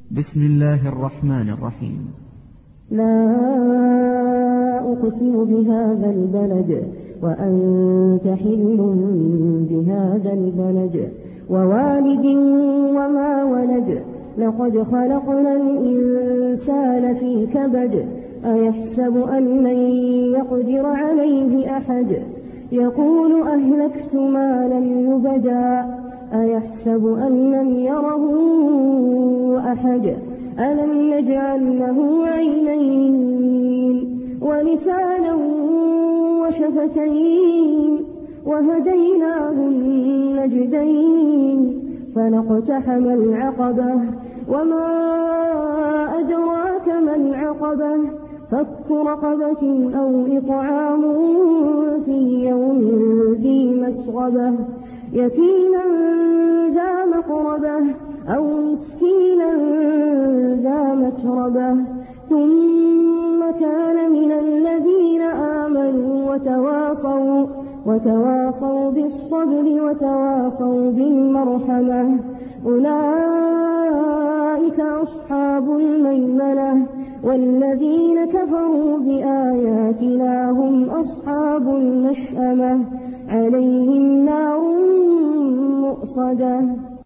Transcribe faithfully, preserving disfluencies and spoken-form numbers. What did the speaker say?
بسم الله الرحمن الرحيم. لا أقسم بهذا البلد وأنت حل بهذا البلد ووالد وما ولد لقد خلقنا الإنسان في كبد أيحسب أن لن يقدر عليه أحد يقول أهلكت مالا لبدا أيحسب أن لم يره أحد ألم نجعل له عينين ولسانا وشفتين وهديناه النجدين فلاقتحم العقبة وما أدراك ما العقبة فك رقبة أو إطعام في يوم ذي مسغبة يتيما ذا مقربة أو مسكينا ذا متربة ثم كان من الذين آمنوا وتواصوا, وتواصوا بالصبر وتواصوا بالمرحمة أولئك أصحاب الميمنة والذين كفروا بآياتنا هم أصحاب المشأمة عليهم نار مؤصدة.